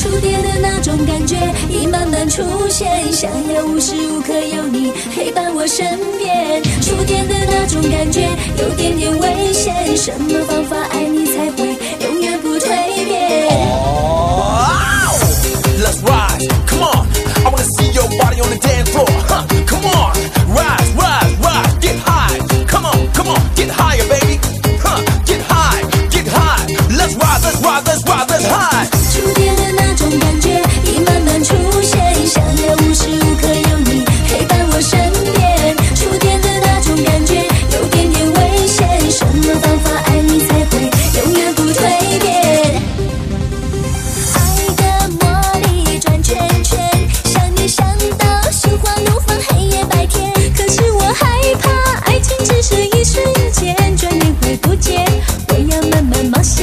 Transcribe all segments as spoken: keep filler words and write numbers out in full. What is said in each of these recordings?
触电的那种感觉已慢慢出现，想要无时无刻有你陪伴我身边。触电的那种感觉有点点危险，什么方法爱你才会永远不蜕变？ Oh, let's rise, come on, I wanna see your body on the dance floor, huh? Come on, rise, rise, rise, get high, come on, come on, get higher, baby, huh? Get high, get high, let's rise, let's rise, let's rise, let's high. 触电的那种感觉已慢慢出现，想要无时无刻有你陪伴我身边。触电的那种感觉有点点危险，什么方法爱你才会永远不蜕变？爱的魔力转圈圈，想你想到心花怒放，黑夜白天。可是我害怕，爱情只是一瞬间，转眼会不见，我要慢慢冒险。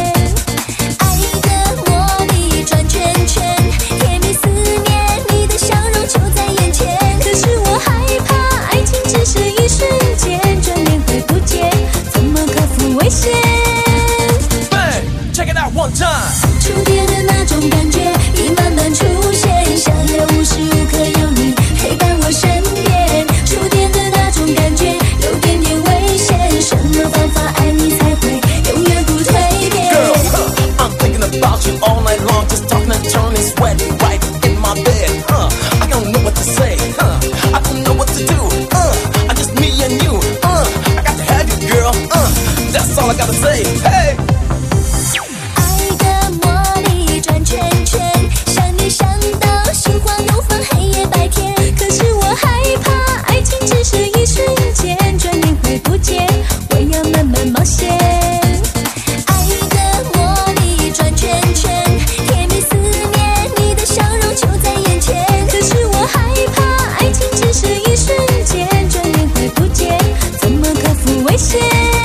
危险 Bang, check it out one time. 触电的那种感觉已慢慢出现，想要无时无刻有你陪伴我身边。触电的那种感觉有点点危险，什么方法爱你才会永远不蜕变 Girl, huh, I'm thinking about you all night long, just talking and turning, sweating right in my bed, huh? I don't know what to say, huh? I don't know what to do, uh, I'm just me and you, uh, I got to have you, girl, uh, that's all I gotta say, hey. 爱的魔力转圈圈，想你想到心花怒放，黑夜白天。可是我害怕，爱情只是一瞬间，转眼会不见，我要慢慢冒险。爱的魔力转圈圈，甜蜜思念，你的笑容就在眼前。可是我害怕，爱情只是一瞬间，转眼会不见，怎么克服危险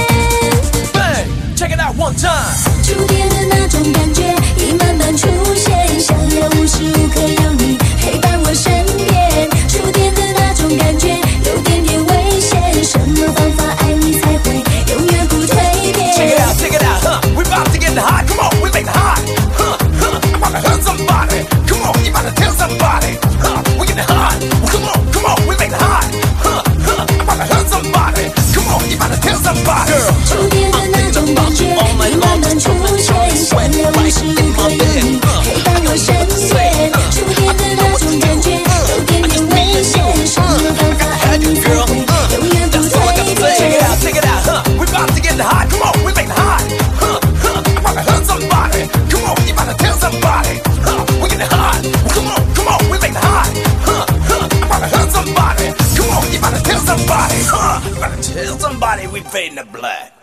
？Check it out one time. 触电的那种感觉已慢慢出现，想要无时无刻有你陪伴我身边。触电的那种感觉有点点危险，什么方法爱你才会永远不蜕变 Check it out, check it out, huh? We about to get high, come on, we make it high, huh? Huh? I'm about to hurt somebody, come on, you about to tell somebody, huh? We get high, well, come on, come on, we make it high, huh? Huh? I'm about to hurt somebody, come on, you about to tell somebody, girl. 触电的那种感觉已慢慢出现，想要无时无刻有你陪伴我身边。触电的那种感觉有点点危险，什么方法爱你才会永远不蜕变 Check it out, check it out, huh? We about to get high, come on, we make it high, huh? Huh? I'm about to hurt somebody, come on, you about to tell somebody, huh? We get high, well, come on, come on, we make it high, huh? Huh? I'm about to hurt somebody, come on, you about to tell somebody, huh? You about to tell somebody we fade in the black.